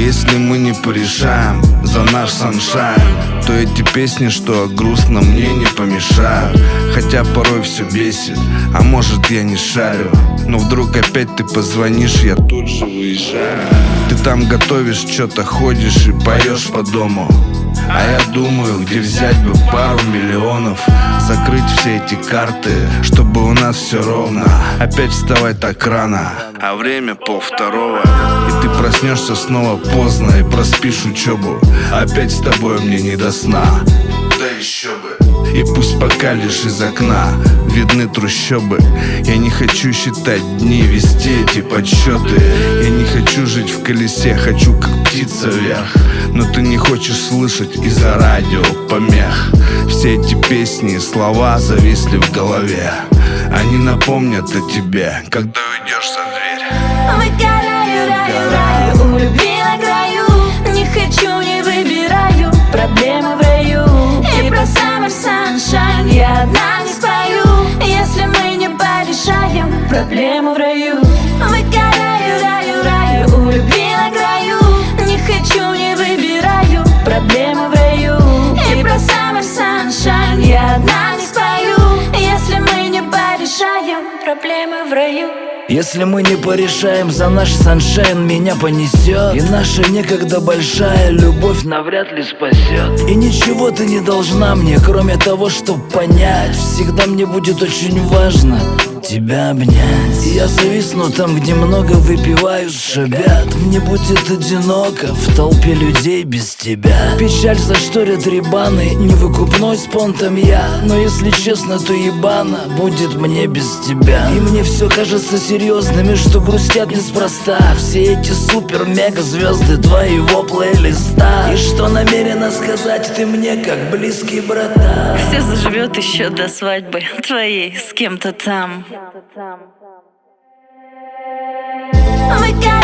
если мы не порешаем за наш саншайн, то эти песни, что грустно, мне не помешают. Хотя порой все бесит, а может я не шарю, но вдруг опять ты позвонишь, я тут же выезжаю. Ты там готовишь, что-то ходишь и поешь по дому, а я думаю, где взять бы пару миллионов, закрыть все эти карты, чтобы у нас все ровно. Опять вставать так рано, а время 1:30, и ты проснешься снова поздно и проспишь учебу. Опять с тобой мне не до сна, да еще бы. И пусть пока лишь из окна видны трущобы. Я не хочу считать дни, вести эти подсчеты. Я не хочу жить в колесе, хочу как птица вверх. Но ты не хочешь слышать из-за радио помех. Все эти песни и слова зависли в голове. Они напомнят о тебе, когда уйдешь за дверь. Выгораю, раю, раю, у любви на краю. Не хочу, не выбираю, проблемы в раю. И про summer sunshine я одна не спою, если мы не порешаем проблему в раю. Выгораю, раю, раю, у любви на краю. Не хочу, не выбираю, проблемы в раю. И про summer sunshine я одна не спою, если мы не порешаем проблемы в раю. Если мы не порешаем за наш саншайн, меня понесет, и наша некогда большая любовь навряд ли спасет. И ничего ты не должна мне, кроме того, чтоб понять, всегда мне будет очень важно тебя обнять. Я зависну там, где много выпивают, шабят. Мне будет одиноко в толпе людей без тебя. Печаль зашторят рибаны, невыкупной спонтом я. Но если честно, то ебано будет мне без тебя. И мне все кажется серьезными, что грустят неспроста все эти супер-мега-звезды твоего плейлиста. И что намерена сказать ты мне, как близкий брата? Все заживет еще до свадьбы твоей с кем-то там. Выгораю,